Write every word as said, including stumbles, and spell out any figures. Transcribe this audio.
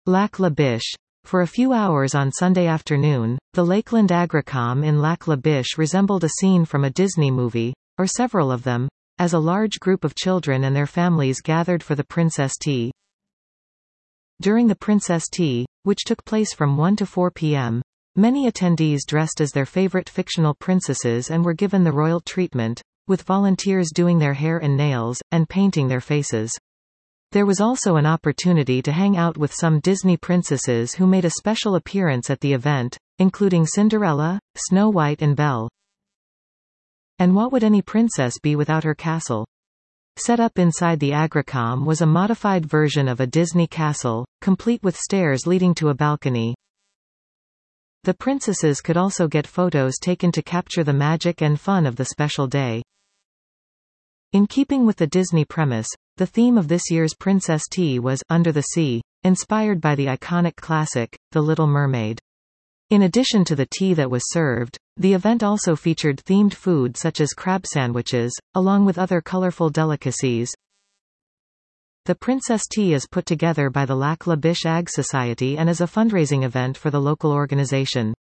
Lac La Biche. For a few hours on Sunday afternoon, the Lakeland Agricom in Lac La Biche resembled a scene from a Disney movie, or several of them, as a large group of children and their families gathered for the Princess Tea. During the Princess Tea, which took place from one to four p m, many attendees dressed as their favorite fictional princesses and were given the royal treatment, with volunteers doing their hair and nails, and painting their faces. There was also an opportunity to hang out with some Disney princesses who made a special appearance at the event, including Cinderella, Snow White and Belle. And what would any princess be without her castle? Set up inside the Agricom was a modified version of a Disney castle, complete with stairs leading to a balcony. The princesses could also get photos taken to capture the magic and fun of the special day. In keeping with the Disney premise, the theme of this year's Princess Tea was Under the Sea, inspired by the iconic classic, The Little Mermaid. In addition to the tea that was served, the event also featured themed food such as crab sandwiches, along with other colorful delicacies. The Princess Tea is put together by the Lac La Biche Ag Society and is a fundraising event for the local organization.